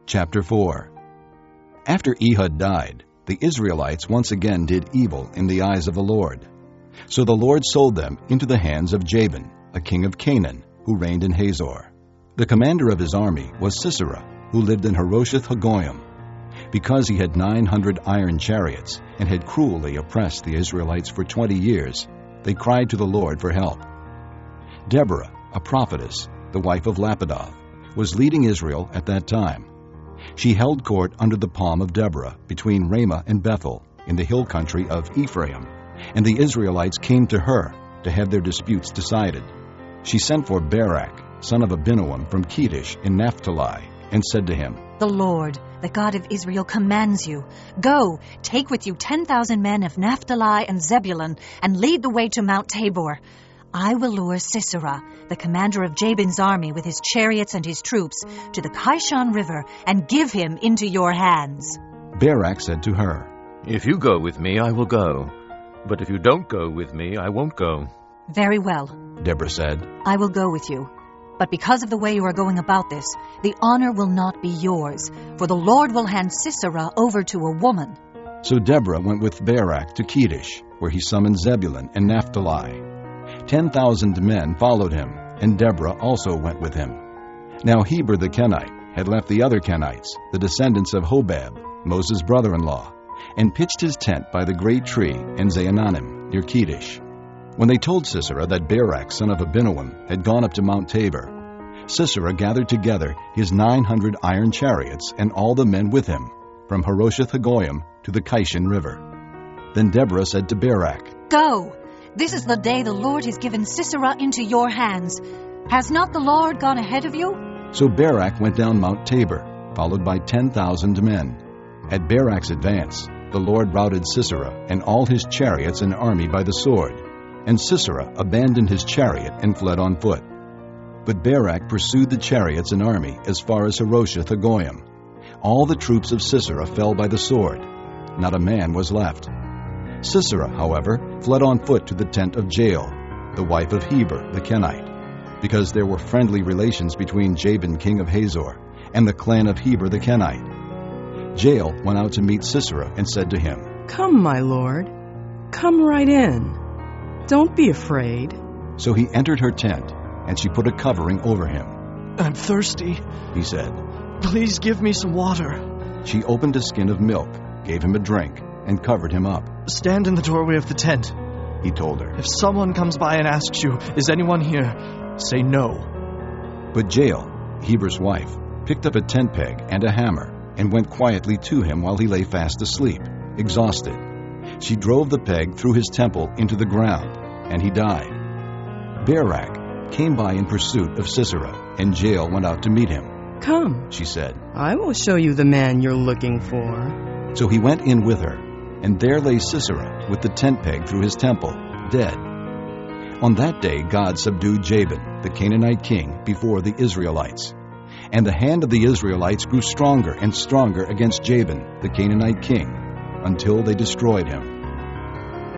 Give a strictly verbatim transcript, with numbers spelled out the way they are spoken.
Chapter four. After Ehud died, the Israelites once again did evil in the eyes of the Lord. So the Lord sold them into the hands of Jabin, a king of Canaan, who reigned in Hazor. The commander of his army was Sisera, who lived in Harosheth Hagoyim. Because he had nine hundred iron chariots and had cruelly oppressed the Israelites for twenty years, they cried to the Lord for help. Deborah, a prophetess, the wife of Lapidoth, was leading Israel at that time. She held court under the palm of Deborah between Ramah and Bethel in the hill country of Ephraim, and the Israelites came to her to have their disputes decided. She sent for Barak, son of Abinoam from Kedesh in Naphtali, and said to him, "The Lord, the God of Israel, commands you, go, take with you ten thousand men of Naphtali and Zebulun, and lead the way to Mount Tabor. I will lure Sisera, the commander of Jabin's army with his chariots and his troops, to the Kishon River and give him into your hands." Barak said to her, "If you go with me, I will go. But if you don't go with me, I won't go." "Very well," Deborah said. "I will go with you. But because of the way you are going about this, the honor will not be yours, for the Lord will hand Sisera over to a woman." So Deborah went with Barak to Kedesh, where he summoned Zebulun and Naphtali. Ten thousand men followed him, and Deborah also went with him. Now Heber the Kenite had left the other Kenites, the descendants of Hobab, Moses' brother-in-law, and pitched his tent by the great tree in Zaananim, near Kedesh. When they told Sisera that Barak, son of Abinoam, had gone up to Mount Tabor, Sisera gathered together his nine hundred iron chariots and all the men with him, from Harosheth Hagoyim to the Kishon River. Then Deborah said to Barak, "Go! This is the day the Lord has given Sisera into your hands. Has not the Lord gone ahead of you?" So Barak went down Mount Tabor, followed by ten thousand men. At Barak's advance, the Lord routed Sisera and all his chariots and army by the sword, and Sisera abandoned his chariot and fled on foot. But Barak pursued the chariots and army as far as Harosheth Hagoyim. All the troops of Sisera fell by the sword. Not a man was left. Sisera, however, fled on foot to the tent of Jael, the wife of Heber the Kenite, because there were friendly relations between Jabin king of Hazor and the clan of Heber the Kenite. Jael went out to meet Sisera and said to him, "Come, my lord, come right in. Don't be afraid." So he entered her tent, and she put a covering over him. "I'm thirsty," he said. "Please give me some water." She opened a skin of milk, gave him a drink, and covered him up. "Stand in the doorway of the tent," he told her. "If someone comes by and asks you, 'Is anyone here?' say no." But Jael, Heber's wife, picked up a tent peg and a hammer and went quietly to him while he lay fast asleep, exhausted. She drove the peg through his temple into the ground, and he died. Barak came by in pursuit of Sisera, and Jael went out to meet him. "Come," she said. "I will show you the man you're looking for." So he went in with her, and there lay Sisera with the tent peg through his temple, dead. On that day God subdued Jabin, the Canaanite king, before the Israelites. And the hand of the Israelites grew stronger and stronger against Jabin, the Canaanite king, until they destroyed him.